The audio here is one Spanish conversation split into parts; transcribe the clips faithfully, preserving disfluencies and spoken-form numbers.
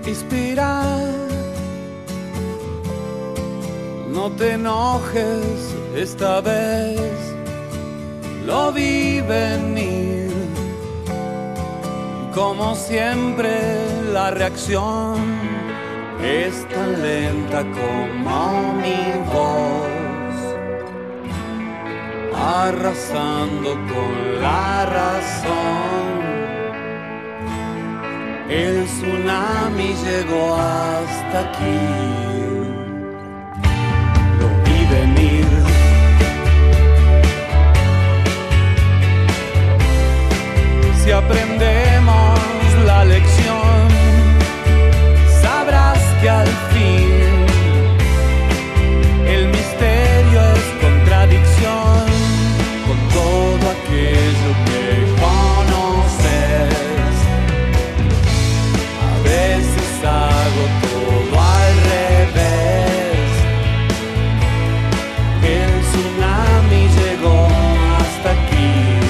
inspirar. No te enojes, esta vez lo vi venir. Como siempre, la reacción es tan lenta como mi voz, arrasando con la razón. El tsunami llegó hasta aquí. Lo vi venir. Si aprendemos la lección, sabrás que al fin el misterio es contradicción con todo aquello que conoces. A veces hago todo al revés. El tsunami llegó hasta aquí.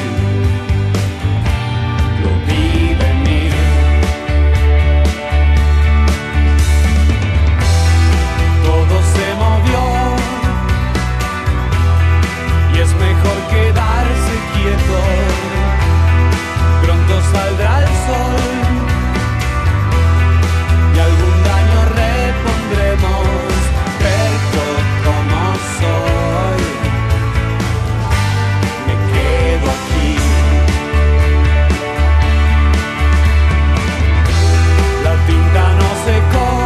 Quedarse quieto, pronto saldrá el sol y algún daño repondremos, pero como soy, me quedo aquí. La tinta no secó,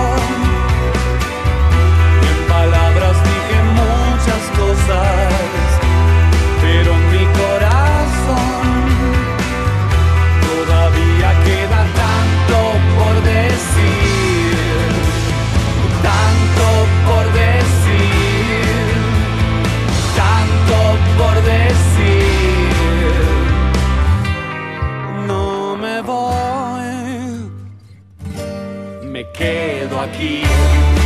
en palabras dije muchas cosas, pero mi corazón todavía queda tanto por decir, tanto por decir, tanto por decir. No me voy, me quedo aquí.